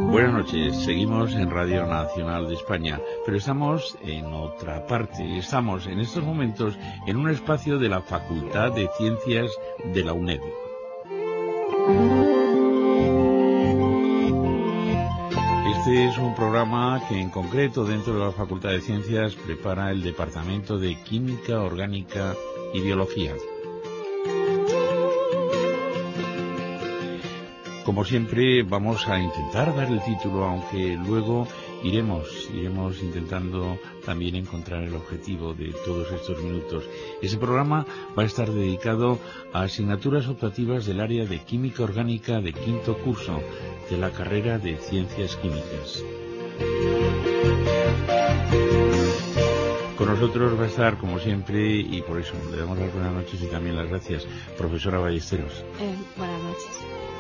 Buenas noches, seguimos en Radio Nacional de España, pero estamos en otra parte. Estamos en estos momentos en un espacio de la Facultad de Ciencias de la UNED. Este es un programa que en concreto dentro de la Facultad de Ciencias prepara el Departamento de Química Orgánica y Biología. Como siempre vamos a intentar dar el título, aunque luego iremos intentando también encontrar el objetivo de todos estos minutos. Ese programa va a estar dedicado a asignaturas optativas del área de Química Orgánica de quinto curso de la carrera de Ciencias Químicas. Con nosotros va a estar, como siempre, y por eso le damos las buenas noches y también las gracias, profesora Ballesteros. Buenas noches.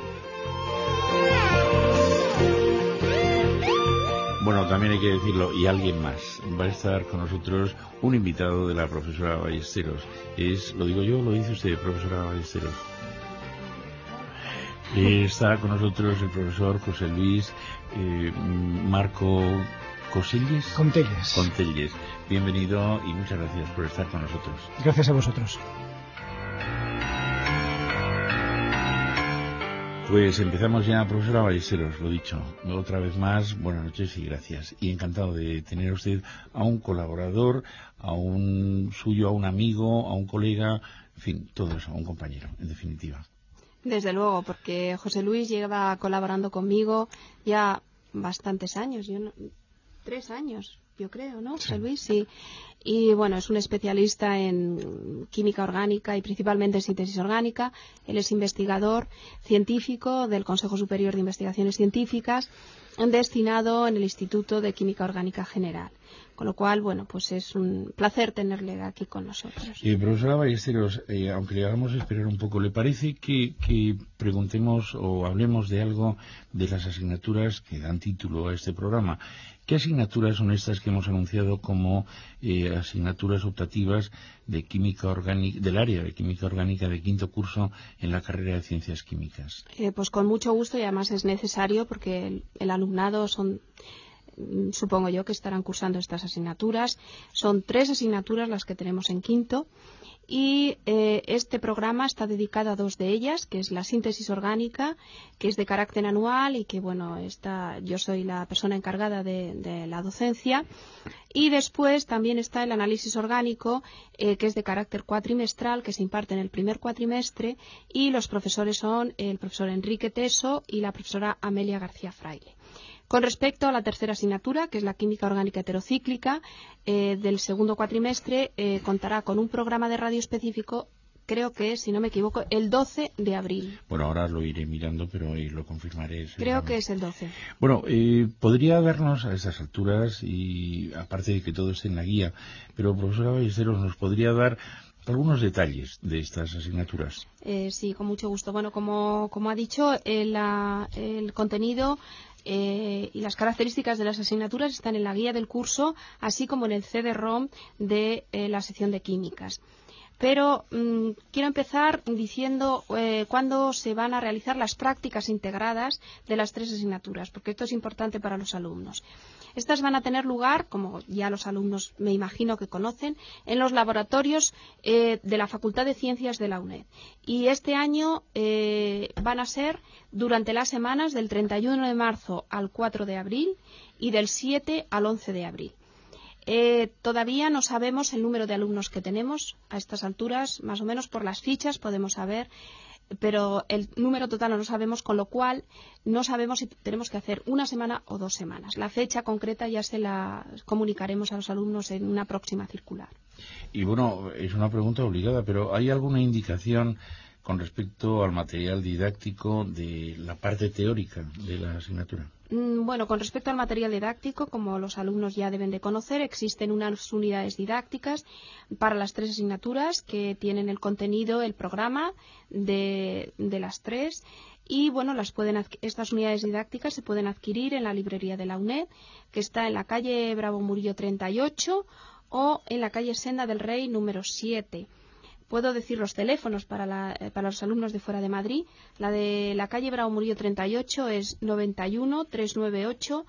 Bueno, también hay que decirlo, y alguien más. Va a estar con nosotros un invitado de la profesora Ballesteros. ¿Lo digo yo o lo dice usted, profesora Ballesteros? Está con nosotros el profesor José Luis Marco Contelles. Bienvenido y muchas gracias por estar con nosotros. Gracias a vosotros. Pues empezamos ya, profesora Ballesteros, lo dicho. Otra vez más, buenas noches y gracias. Y encantado de tener a usted a un colaborador, a un amigo, a un colega, en fin, todo eso, a un compañero, en definitiva. Desde luego, porque José Luis lleva colaborando conmigo ya bastantes años, 3 años, yo creo, ¿no? Sí. José Luis, sí. Y bueno, es un especialista en química orgánica y principalmente en síntesis orgánica. Él es investigador científico del Consejo Superior de Investigaciones Científicas, destinado en el Instituto de Química Orgánica General. Con lo cual, bueno, pues es un placer tenerle aquí con nosotros. Profesora Ballesteros, aunque le hagamos esperar un poco, ¿le parece que preguntemos o hablemos de algo de las asignaturas que dan título a este programa? ¿Qué asignaturas son estas que hemos anunciado como asignaturas optativas de química orgánica, del área de química orgánica de quinto curso en la carrera de Ciencias Químicas? Pues con mucho gusto, y además es necesario porque el alumnado supongo yo que estarán cursando estas asignaturas. Son 3 asignaturas las que tenemos en quinto. Y este programa está dedicado a 2 de ellas, que es la síntesis orgánica, que es de carácter anual y que, bueno, yo soy la persona encargada de la docencia. Y después también está el análisis orgánico, que es de carácter cuatrimestral, que se imparte en el primer cuatrimestre, y los profesores son el profesor Enrique Teso y la profesora Amelia García Fraile. Con respecto a la tercera asignatura, que es la química orgánica heterocíclica, del segundo cuatrimestre, contará con un programa de radio específico, creo que, si no me equivoco, el 12 de abril. Bueno, ahora lo iré mirando, pero hoy lo confirmaré. Creo que es el 12. Bueno, podría darnos a estas alturas, y aparte de que todo esté en la guía, pero profesora Ballesteros, ¿nos podría dar algunos detalles de estas asignaturas? Sí, con mucho gusto. Bueno, como ha dicho, el contenido y las características de las asignaturas están en la guía del curso, así como en el CD-ROM de la sección de químicas. Pero quiero empezar diciendo cuándo se van a realizar las prácticas integradas de las 3 asignaturas, porque esto es importante para los alumnos. Estas van a tener lugar, como ya los alumnos me imagino que conocen, en los laboratorios de la Facultad de Ciencias de la UNED. Y este año van a ser durante las semanas del 31 de marzo al 4 de abril y del 7 al 11 de abril. Todavía no sabemos el número de alumnos que tenemos a estas alturas, más o menos por las fichas podemos saber, pero el número total no lo sabemos, con lo cual no sabemos si tenemos que hacer 1 semana o 2 semanas. La fecha concreta ya se la comunicaremos a los alumnos en una próxima circular. Y bueno, es una pregunta obligada, pero ¿hay alguna indicación con respecto al material didáctico de la parte teórica de la asignatura? Bueno, con respecto al material didáctico, como los alumnos ya deben de conocer, existen unas unidades didácticas para las 3 asignaturas que tienen el contenido, el programa de las 3. Y bueno, estas unidades didácticas se pueden adquirir en la librería de la UNED, que está en la calle Bravo Murillo 38 o en la calle Senda del Rey número 7. puedo decir los teléfonos para los alumnos de fuera de Madrid. La de la calle Bravo Murillo 38 es 91 398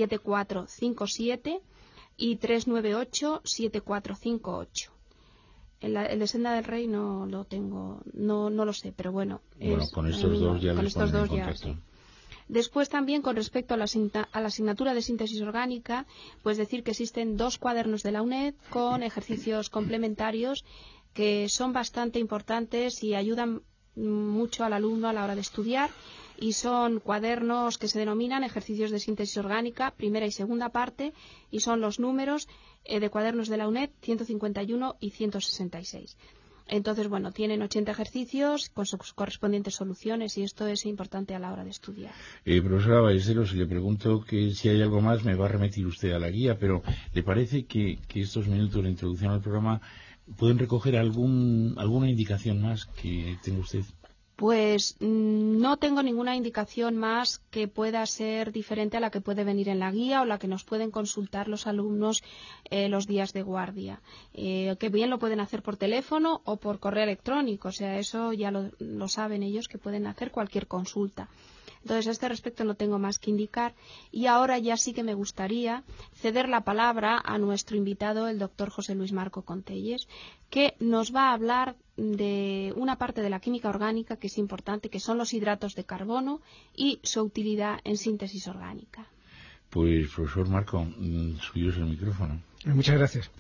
7457 y 398 7458. El de Senda del Rey no lo tengo, no lo sé, pero bueno. Con estos dos ya les ponen en contacto. Sí. Después también, con respecto a la asignatura de síntesis orgánica, pues decir que existen 2 cuadernos de la UNED con ejercicios complementarios que son bastante importantes y ayudan mucho al alumno a la hora de estudiar, y son cuadernos que se denominan ejercicios de síntesis orgánica, primera y segunda parte, y son los números de cuadernos de la UNED 151 y 166. Entonces, bueno, tienen 80 ejercicios con sus correspondientes soluciones, y esto es importante a la hora de estudiar. Profesora Ballesteros, si le pregunto que si hay algo más, me va a remitir usted a la guía, pero ¿le parece que estos minutos de introducción al programa pueden recoger alguna indicación más que tenga usted? Pues no tengo ninguna indicación más que pueda ser diferente a la que puede venir en la guía o la que nos pueden consultar los alumnos los días de guardia. Que bien lo pueden hacer por teléfono o por correo electrónico, o sea, eso ya lo saben ellos, que pueden hacer cualquier consulta. Entonces, a este respecto no tengo más que indicar, y ahora ya sí que me gustaría ceder la palabra a nuestro invitado, el doctor José Luis Marco Contelles, que nos va a hablar de una parte de la química orgánica que es importante, que son los hidratos de carbono y su utilidad en síntesis orgánica. Pues, profesor Marco, suyo es el micrófono. Muchas gracias.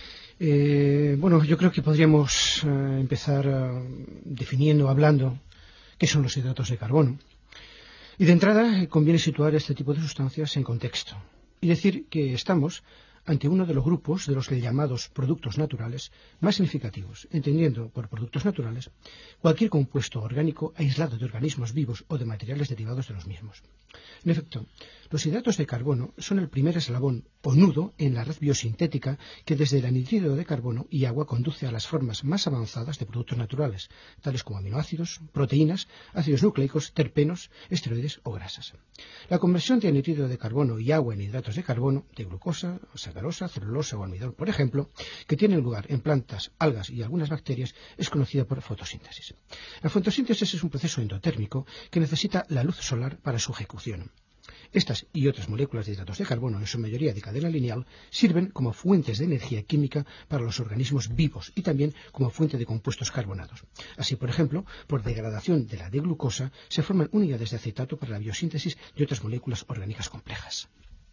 Bueno, yo creo que podríamos empezar definiendo, hablando, qué son los hidratos de carbono. Y de entrada conviene situar este tipo de sustancias en contexto y decir que estamos ante uno de los grupos de los llamados productos naturales más significativos, entendiendo por productos naturales cualquier compuesto orgánico aislado de organismos vivos o de materiales derivados de los mismos. En efecto, los hidratos de carbono son el primer eslabón o nudo en la red biosintética que desde el anhídrido de carbono y agua conduce a las formas más avanzadas de productos naturales, tales como aminoácidos, proteínas, ácidos nucleicos, terpenos, esteroides o grasas. La conversión de anhídrido de carbono y agua en hidratos de carbono, de glucosa, sacarosa, celulosa o almidón, por ejemplo, que tienen lugar en plantas, algas y algunas bacterias, es conocida por fotosíntesis. La fotosíntesis es un proceso endotérmico que necesita la luz solar para su ejecución. Estas y otras moléculas de hidratos de carbono, en su mayoría de cadena lineal, sirven como fuentes de energía química para los organismos vivos y también como fuente de compuestos carbonados. Así, por ejemplo, por degradación de la D-glucosa se forman unidades de acetato para la biosíntesis de otras moléculas orgánicas complejas.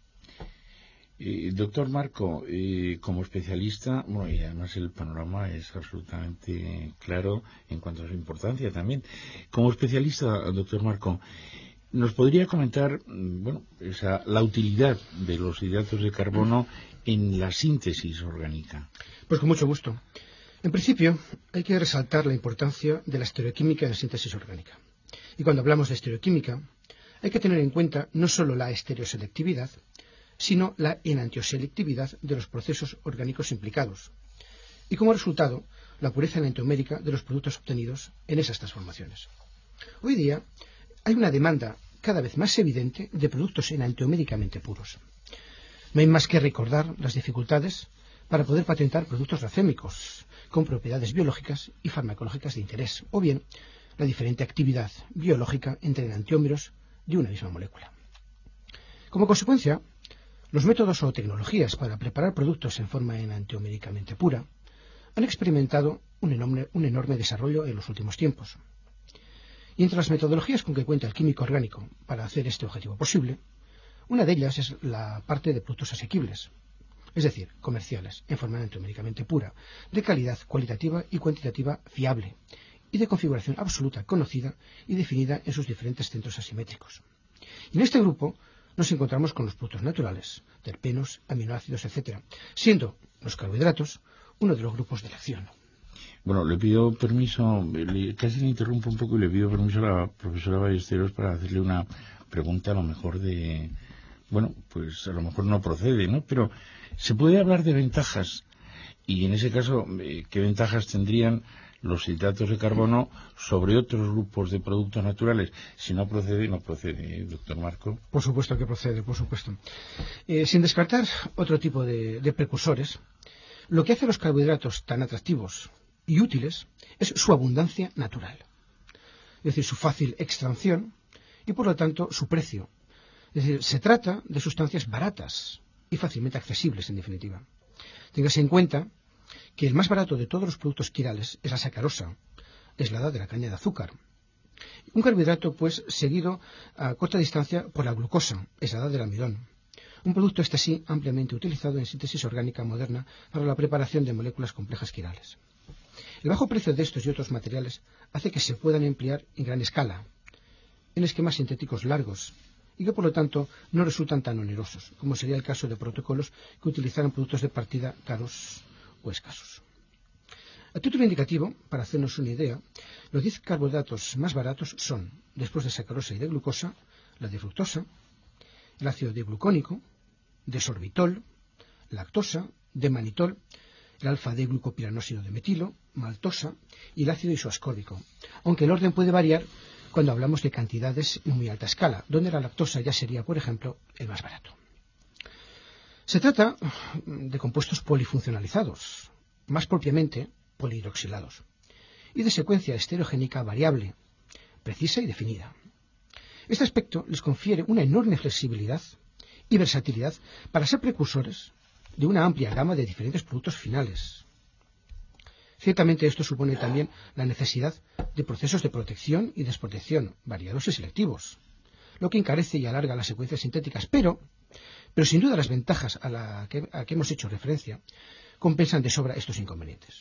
Doctor Marco, como especialista, bueno, y además el panorama es absolutamente claro en cuanto a su importancia también. Como especialista, doctor Marco, ¿nos podría comentar, la utilidad de los hidratos de carbono en la síntesis orgánica? Pues con mucho gusto. En principio, hay que resaltar la importancia de la estereoquímica en la síntesis orgánica. Y cuando hablamos de estereoquímica, hay que tener en cuenta no solo la estereoselectividad, sino la enantioselectividad de los procesos orgánicos implicados. Y como resultado, la pureza enantiomérica de los productos obtenidos en esas transformaciones. Hoy día, hay una demanda cada vez más evidente de productos enantioméricamente puros. No hay más que recordar las dificultades para poder patentar productos racémicos con propiedades biológicas y farmacológicas de interés, o bien la diferente actividad biológica entre enantiómeros de una misma molécula. Como consecuencia, los métodos o tecnologías para preparar productos en forma enantioméricamente pura han experimentado un enorme desarrollo en los últimos tiempos. Y entre las metodologías con que cuenta el químico orgánico para hacer este objetivo posible, una de ellas es la parte de productos asequibles, es decir, comerciales, en forma enantioméricamente pura, de calidad cualitativa y cuantitativa fiable, y de configuración absoluta conocida y definida en sus diferentes centros asimétricos. Y en este grupo nos encontramos con los productos naturales, terpenos, aminoácidos, etc., siendo los carbohidratos uno de los grupos de elección. Bueno, le pido permiso, casi le interrumpo un poco y le pido permiso a la profesora Ballesteros para hacerle una pregunta a lo mejor pues a lo mejor no procede, ¿no? Pero se puede hablar de ventajas, y en ese caso, ¿qué ventajas tendrían los hidratos de carbono sobre otros grupos de productos naturales? Si no procede, no procede, doctor Marco. Por supuesto que procede, por supuesto. Sin descartar otro tipo de precursores, lo que hace a los carbohidratos tan atractivos y útiles es su abundancia natural, es decir, su fácil extracción y por lo tanto su precio. Es decir, se trata de sustancias baratas y fácilmente accesibles, en definitiva. Téngase en cuenta que el más barato de todos los productos quirales es la sacarosa, aislada de la caña de azúcar. Un carbohidrato, pues, seguido a corta distancia por la glucosa, aislada del almidón. Un producto este sí ampliamente utilizado en síntesis orgánica moderna para la preparación de moléculas complejas quirales. El bajo precio de estos y otros materiales hace que se puedan emplear en gran escala, en esquemas sintéticos largos, y que por lo tanto no resultan tan onerosos, como sería el caso de protocolos que utilizaran productos de partida caros o escasos. A título indicativo, para hacernos una idea, los 10 carbohidratos más baratos son, después de sacarosa y de glucosa, la difructosa, el ácido diglucónico, desorbitol, lactosa, demanitol, el alfa-D-glucopiranósido de metilo, maltosa y el ácido isoascórbico, aunque el orden puede variar cuando hablamos de cantidades en muy alta escala, donde la lactosa ya sería, por ejemplo, el más barato. Se trata de compuestos polifuncionalizados, más propiamente polihidroxilados, y de secuencia estereogénica variable, precisa y definida. Este aspecto les confiere una enorme flexibilidad y versatilidad para ser precursores de una amplia gama de diferentes productos finales. Ciertamente esto supone también la necesidad de procesos de protección y desprotección variados y selectivos, lo que encarece y alarga las secuencias sintéticas, pero sin duda las ventajas a que hemos hecho referencia compensan de sobra estos inconvenientes.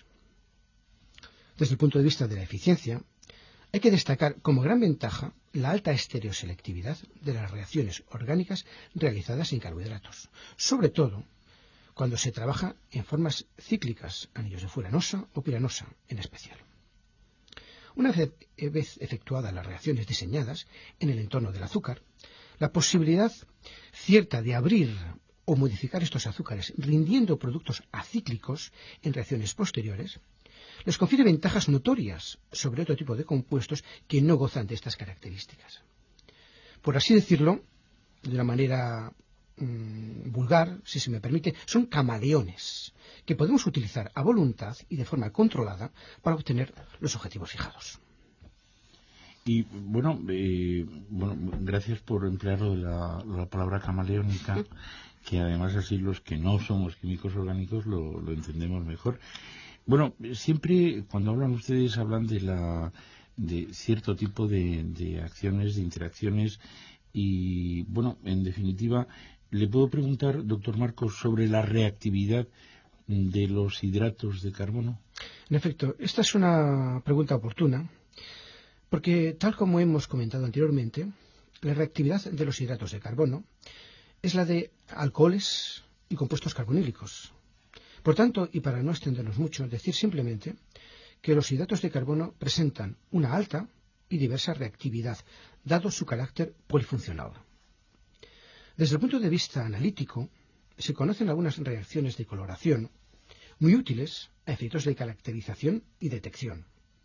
Desde el punto de vista de la eficiencia, hay que destacar como gran ventaja la alta estereoselectividad de las reacciones orgánicas realizadas en carbohidratos, sobre todo cuando se trabaja en formas cíclicas, anillos de furanosa o piranosa en especial. Una vez efectuadas las reacciones diseñadas en el entorno del azúcar, la posibilidad cierta de abrir o modificar estos azúcares rindiendo productos acíclicos en reacciones posteriores les confiere ventajas notorias sobre otro tipo de compuestos que no gozan de estas características. Por así decirlo, de una manera vulgar, si se me permite, son camaleones que podemos utilizar a voluntad y de forma controlada para obtener los objetivos fijados. Y bueno, gracias por emplear la palabra camaleónica, que además así los que no somos químicos orgánicos lo entendemos mejor. Bueno, siempre cuando hablan ustedes hablan de cierto tipo de acciones, de interacciones y, bueno, en definitiva, le puedo preguntar, doctor Marcos, sobre la reactividad de los hidratos de carbono. En efecto, esta es una pregunta oportuna, porque tal como hemos comentado anteriormente, la reactividad de los hidratos de carbono es la de alcoholes y compuestos carbonílicos. Por tanto, y para no extendernos mucho, decir simplemente que los hidratos de carbono presentan una alta y diversa reactividad, dado su carácter polifuncional. Desde el punto de vista analítico, se conocen algunas reacciones de coloración muy útiles a efectos de caracterización y detección.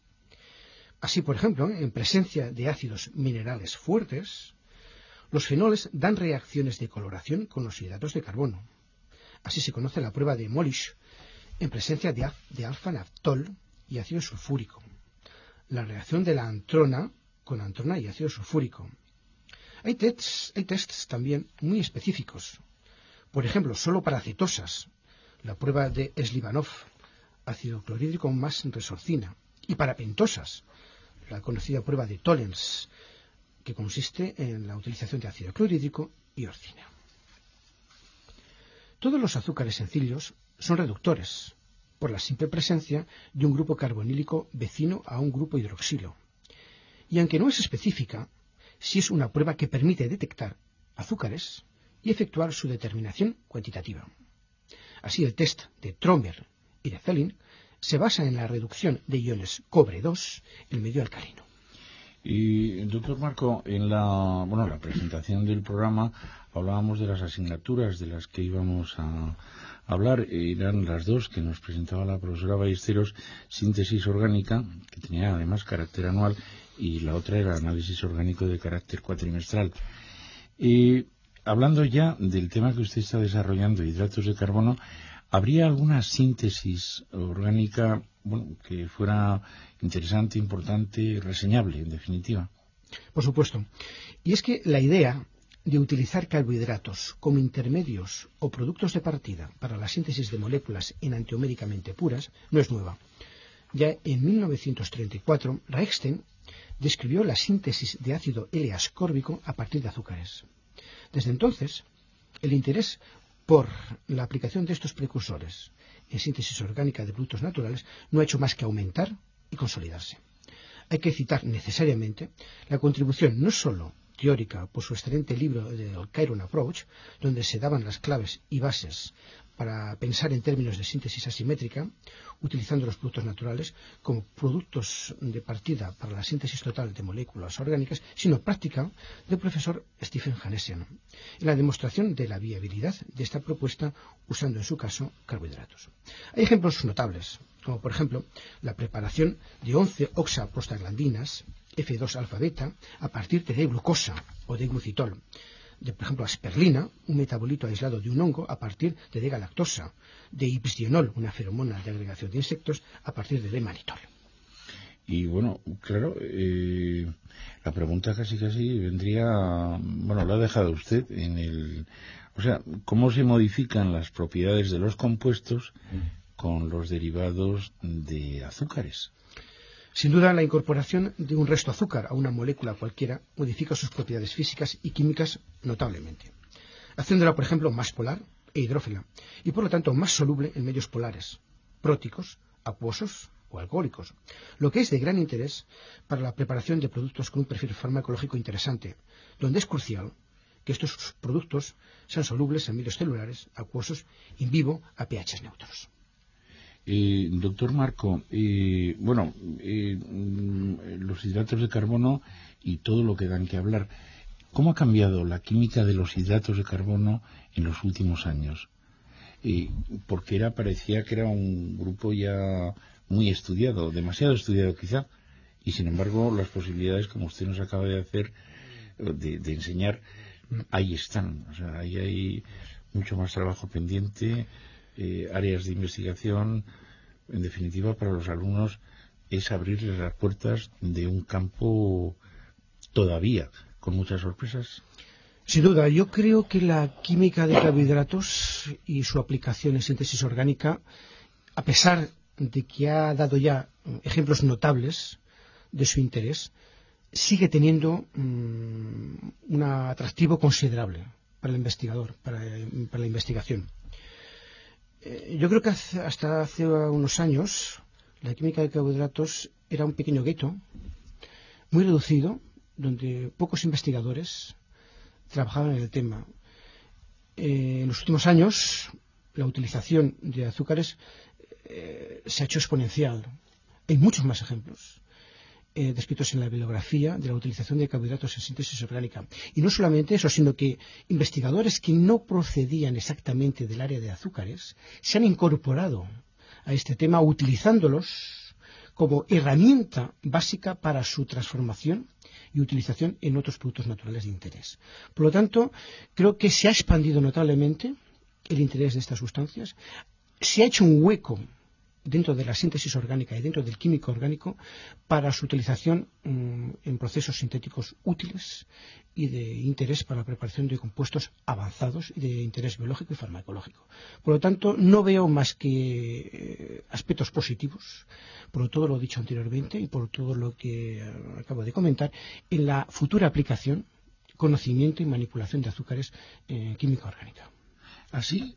Así, por ejemplo, en presencia de ácidos minerales fuertes, los fenoles dan reacciones de coloración con los hidratos de carbono. Así se conoce la prueba de Molish en presencia de alfa-naftol y ácido sulfúrico. La reacción de la antrona con antrona y ácido sulfúrico. Hay tests también muy específicos. Por ejemplo, solo para acetosas, la prueba de Slivanov, ácido clorhídrico más resorcina. Y para pentosas, la conocida prueba de Tollens, que consiste en la utilización de ácido clorhídrico y orcina. Todos los azúcares sencillos son reductores, por la simple presencia de un grupo carbonílico vecino a un grupo hidroxilo. Y aunque no es específica, sí es una prueba que permite detectar azúcares y efectuar su determinación cuantitativa. Así, el test de Tromer y de Fehling se basa en la reducción de iones cobre 2 en medio alcalino. Y, doctor Marco, en la presentación del programa hablábamos de las asignaturas de las que íbamos a hablar. Eran las dos que nos presentaba la profesora Ballesteros, síntesis orgánica, que tenía además carácter anual, y la otra era análisis orgánico de carácter cuatrimestral. Hablando ya del tema que usted está desarrollando, hidratos de carbono, ¿Habría alguna síntesis orgánica, bueno, que fuera interesante, importante, reseñable, en definitiva? Por supuesto. Y es que la idea de utilizar carbohidratos como intermedios o productos de partida para la síntesis de moléculas enantioméricamente puras no es nueva. Ya en 1934, Reichstein describió la síntesis de ácido L-ascórbico a partir de azúcares. Desde entonces, el interés por la aplicación de estos precursores en síntesis orgánica de productos naturales no ha hecho más que aumentar y consolidarse. Hay que citar necesariamente la contribución no solo teórica por su excelente libro del Chiron Approach, donde se daban las claves y bases para pensar en términos de síntesis asimétrica, utilizando los productos naturales como productos de partida para la síntesis total de moléculas orgánicas, sino práctica del profesor Stephen Hanesen, en la demostración de la viabilidad de esta propuesta usando en su caso carbohidratos. Hay ejemplos notables, como por ejemplo la preparación de 11 oxaprostaglandinas F2-alfa-beta a partir de D-glucosa o de glucitol, de, por ejemplo, asperlina, un metabolito aislado de un hongo a partir de D-galactosa, de ipsdionol, una feromona de agregación de insectos, a partir de D-manitol. Y bueno, claro, la pregunta casi vendría, bueno, lo ha dejado usted en el... O sea, ¿cómo se modifican las propiedades de los compuestos con los derivados de azúcares? Sin duda, la incorporación de un resto azúcar a una molécula cualquiera modifica sus propiedades físicas y químicas notablemente, haciéndola, por ejemplo, más polar e hidrófila, y por lo tanto más soluble en medios polares, próticos, acuosos o alcohólicos, lo que es de gran interés para la preparación de productos con un perfil farmacológico interesante, donde es crucial que estos productos sean solubles en medios celulares, acuosos, in vivo, a pHs neutros. Doctor Marco, los hidratos de carbono y todo lo que dan que hablar, ¿cómo ha cambiado la química de los hidratos de carbono en los últimos años? Porque parecía que era un grupo ya muy estudiado, demasiado estudiado quizá, y sin embargo las posibilidades, como usted nos acaba de hacer, de enseñar, ahí están. O sea, ahí hay mucho más trabajo pendiente. Áreas de investigación, en definitiva, para los alumnos es abrirles las puertas de un campo todavía con muchas sorpresas. Sin duda, yo creo que la química de carbohidratos y su aplicación en síntesis orgánica, a pesar de que ha dado ya ejemplos notables de su interés, sigue teniendo un atractivo considerable para el investigador, para la investigación. Yo creo que hasta hace unos años la química de carbohidratos era un pequeño gueto muy reducido, donde pocos investigadores trabajaban en el tema. En los últimos años la utilización de azúcares se ha hecho exponencial. Hay muchos más ejemplos descritos en la bibliografía de la utilización de carbohidratos en síntesis orgánica. Y no solamente eso, sino que investigadores que no procedían exactamente del área de azúcares se han incorporado a este tema utilizándolos como herramienta básica para su transformación y utilización en otros productos naturales de interés. Por lo tanto, creo que se ha expandido notablemente el interés de estas sustancias, se ha hecho un hueco dentro de la síntesis orgánica y dentro del químico orgánico para su utilización en procesos sintéticos útiles y de interés para la preparación de compuestos avanzados y de interés biológico y farmacológico. Por lo tanto, no veo más que aspectos positivos, por todo lo dicho anteriormente y por todo lo que acabo de comentar, en la futura aplicación, conocimiento y manipulación de azúcares en química orgánica. Así,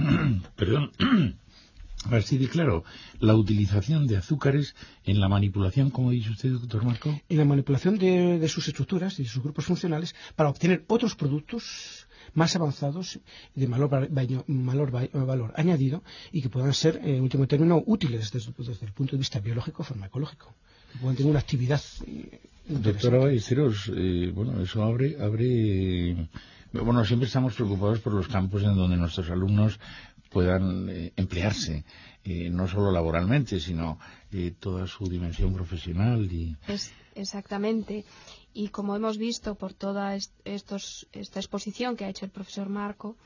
así de claro, la utilización de azúcares en la manipulación, como dice usted, doctor Marco. En la manipulación de sus estructuras y de sus grupos funcionales para obtener otros productos más avanzados de valor añadido y que puedan ser, en último término, útiles desde el punto de vista biológico farmacológico. Que puedan tener una actividad Doctora Ballesteros, eso abre... Bueno, siempre estamos preocupados por los campos en donde nuestros alumnos puedan emplearse, no solo laboralmente, sino toda su dimensión profesional. Exactamente. Y como hemos visto por toda esta exposición que ha hecho el profesor Marco,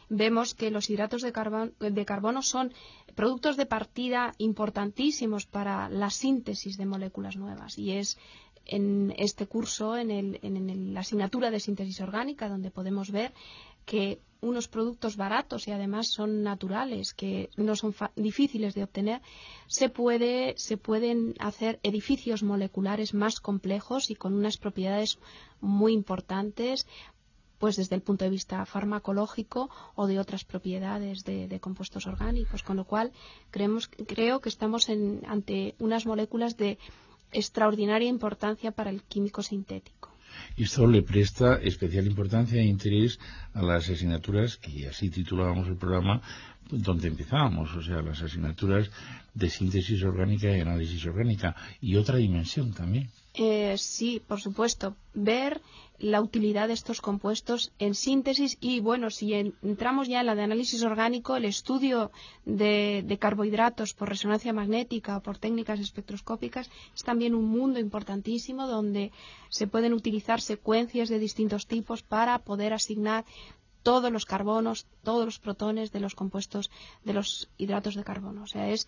vemos que los hidratos de carbono son productos de partida importantísimos para la síntesis de moléculas nuevas, y es en este curso, en la asignatura de síntesis orgánica, donde podemos ver que unos productos baratos y además son naturales, que no son difíciles de obtener, se pueden hacer edificios moleculares más complejos y con unas propiedades muy importantes, pues desde el punto de vista farmacológico o de otras propiedades de compuestos orgánicos, con lo cual creo que estamos ante unas moléculas de extraordinaria importancia para el químico sintético. Esto le presta especial importancia e interés a las asignaturas, que así titulábamos el programa, donde empezábamos, o sea, las asignaturas de síntesis orgánica y análisis orgánica, y otra dimensión también. Sí, por supuesto, ver la utilidad de estos compuestos en síntesis y, bueno, si entramos ya en la de análisis orgánico, el estudio de carbohidratos por resonancia magnética o por técnicas espectroscópicas es también un mundo importantísimo donde se pueden utilizar secuencias de distintos tipos para poder asignar todos los carbonos, todos los protones de los compuestos de los hidratos de carbono. O sea,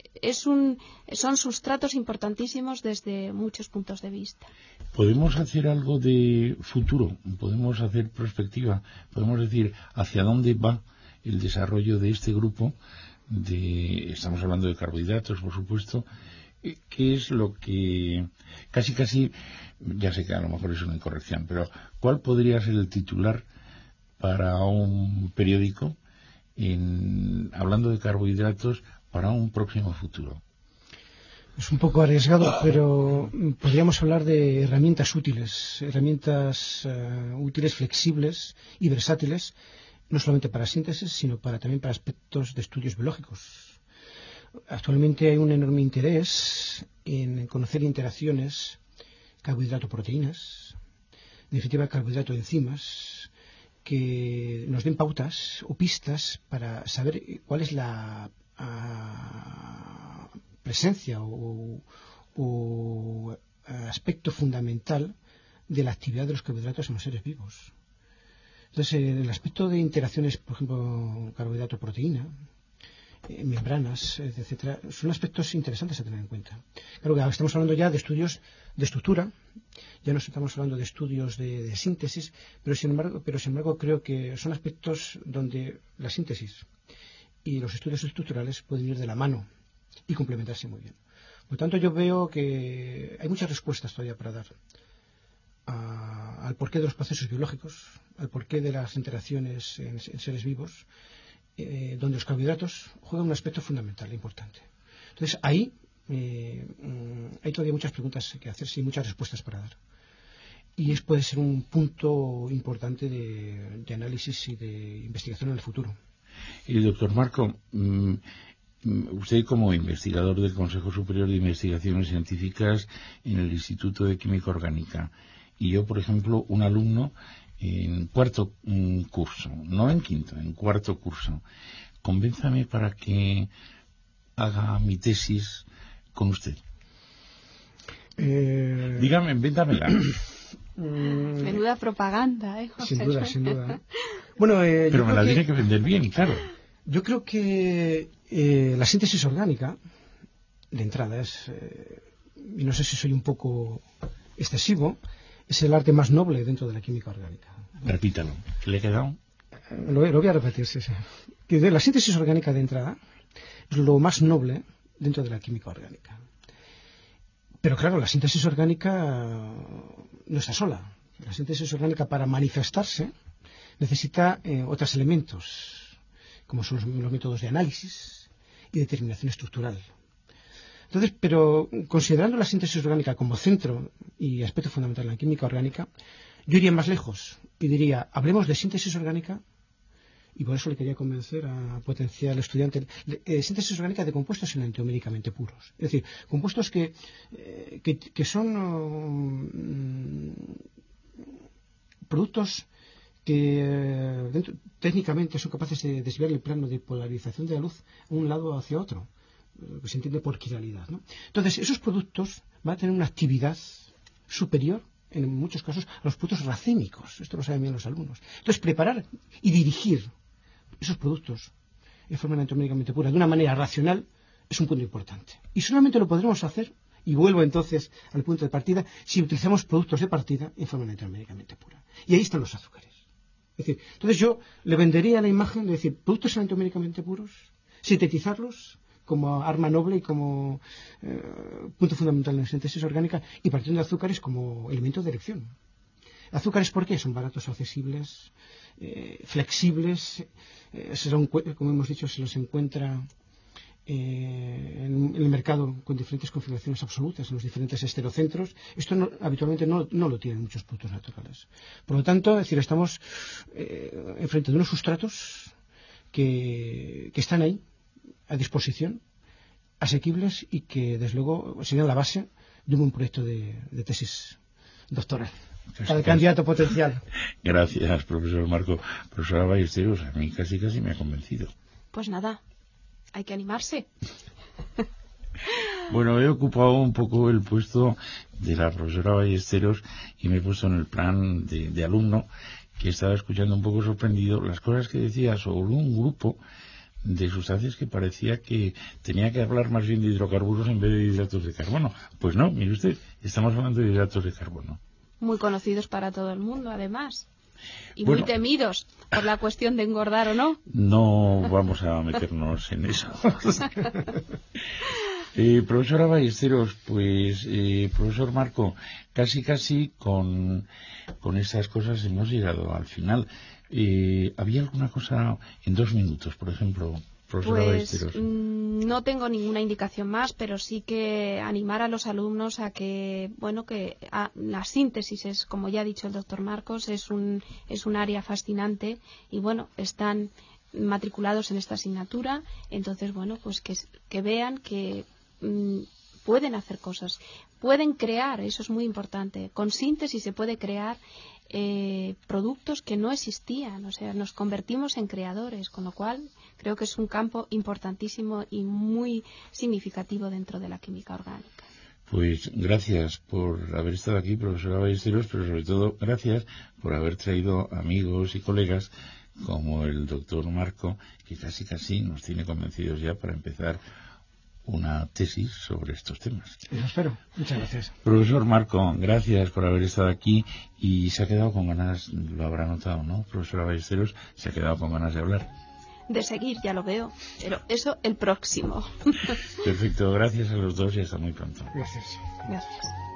son sustratos importantísimos desde muchos puntos de vista. ¿Podemos hacer algo de futuro? ¿Podemos hacer perspectiva? ¿Podemos decir hacia dónde va el desarrollo de este grupo? Estamos hablando de carbohidratos, por supuesto. ¿Qué es lo que casi, ya sé que a lo mejor es una incorrección, pero ¿cuál podría ser el titular para un periódico hablando de carbohidratos para un próximo futuro? Es un poco arriesgado, pero podríamos hablar de herramientas útiles, útiles, flexibles y versátiles, no solamente para síntesis, sino también para aspectos de estudios biológicos. Actualmente hay un enorme interés en conocer interacciones carbohidrato-proteínas, en definitiva carbohidrato-enzimas, que nos den pautas o pistas para saber cuál es la presencia o aspecto fundamental de la actividad de los carbohidratos en los seres vivos. Entonces, el aspecto de interacciones, por ejemplo, carbohidrato-proteína, membranas, etcétera, son aspectos interesantes a tener en cuenta. Claro que estamos hablando ya de estudios de estructura, ya no estamos hablando de estudios de síntesis, pero sin embargo creo que son aspectos donde la síntesis y los estudios estructurales pueden ir de la mano y complementarse muy bien. Por lo tanto, yo veo que hay muchas respuestas todavía para dar al porqué de los procesos biológicos, al porqué de las interacciones en seres vivos, donde los carbohidratos juegan un aspecto fundamental, importante. Entonces, ahí hay todavía muchas preguntas que hacerse y muchas respuestas para dar. Y puede ser un punto importante de análisis y de investigación en el futuro. Y doctor Marco, usted como investigador del Consejo Superior de Investigaciones Científicas en el Instituto de Química Orgánica, y yo, por ejemplo, un alumno en cuarto curso, no en quinto, en cuarto curso, convénzame para que haga mi tesis con usted. Dígame, véndamela. Menuda propaganda, José. Sin duda. Bueno, pero me la tiene que vender bien, claro. Yo creo que la síntesis orgánica, de entrada, y no sé si soy un poco excesivo, es el arte más noble dentro de la química orgánica. Repítalo, ¿le he quedado? Lo voy a repetir, sí. Que la síntesis orgánica de entrada es lo más noble dentro de la química orgánica. Pero claro, la síntesis orgánica no está sola. La síntesis orgánica, para manifestarse, necesita otros elementos, como son los métodos de análisis y determinación estructural. Entonces, pero considerando la síntesis orgánica como centro y aspecto fundamental en la química orgánica, yo iría más lejos y diría, hablemos de síntesis orgánica, y por eso le quería convencer a potencial estudiante, síntesis orgánica de compuestos enantioméricamente puros. Es decir, compuestos que son productos que técnicamente son capaces de desviar el plano de polarización de la luz a un lado hacia otro, que se entiende por quiralidad, ¿no? Entonces, esos productos van a tener una actividad superior, en muchos casos, a los productos racémicos. Esto lo saben bien los alumnos. Entonces, preparar y dirigir esos productos en forma anatómicamente pura de una manera racional es un punto importante. Y solamente lo podremos hacer, y vuelvo entonces al punto de partida, si utilizamos productos de partida en forma anatómicamente pura. Y ahí están los azúcares. Es decir, entonces yo le vendería la imagen de decir, productos anatómicamente puros, sintetizarlos como arma noble y como punto fundamental en la síntesis orgánica, y partiendo de azúcares como elemento de elección. Azúcares, ¿por qué? Son baratos, accesibles, flexibles, como hemos dicho, se los encuentra en el mercado con diferentes configuraciones absolutas en los diferentes esterocentros. Esto habitualmente no lo tienen muchos productos naturales. Por lo tanto, es decir, estamos enfrente de unos sustratos que están ahí a disposición, asequibles, y que desde luego serían la base de un buen proyecto de tesis doctoral para el candidato potencial. Gracias, profesor Marco. Profesora Ballesteros, a mí casi me ha convencido. Pues nada, hay que animarse. Bueno, he ocupado un poco el puesto de la profesora Ballesteros y me he puesto en el plan de alumno que estaba escuchando un poco sorprendido las cosas que decía sobre un grupo de sustancias que parecía que tenía que hablar más bien de hidrocarburos en vez de hidratos de carbono. Pues no, mire usted, estamos hablando de hidratos de carbono. Muy conocidos para todo el mundo, además. Y muy temidos por la cuestión de engordar o no. No vamos a meternos en eso. Profesora Ballesteros, pues, profesor Marco, casi con estas cosas hemos llegado al final. ¿Había alguna cosa en 2 minutos, por ejemplo, profesora Ballesteros? No tengo ninguna indicación más, pero sí que animar a los alumnos a que, la síntesis es, como ya ha dicho el doctor Marcos, es un área fascinante y están matriculados en esta asignatura, entonces pues que vean que pueden hacer cosas, pueden crear, eso es muy importante. Con síntesis se puede crear productos que no existían, o sea, nos convertimos en creadores, con lo cual creo que es un campo importantísimo y muy significativo dentro de la química orgánica. Pues gracias por haber estado aquí, profesora Ballesteros, pero sobre todo gracias por haber traído amigos y colegas como el doctor Marco, que casi nos tiene convencidos ya para empezar una tesis sobre estos temas. Eso espero. Muchas gracias. Profesor Marco, gracias por haber estado aquí y se ha quedado con ganas, lo habrá notado, ¿no? Profesora Ballesteros, se ha quedado con ganas de hablar. De seguir, ya lo veo, pero eso el próximo. Perfecto, gracias a los dos y hasta muy pronto. Gracias. Gracias.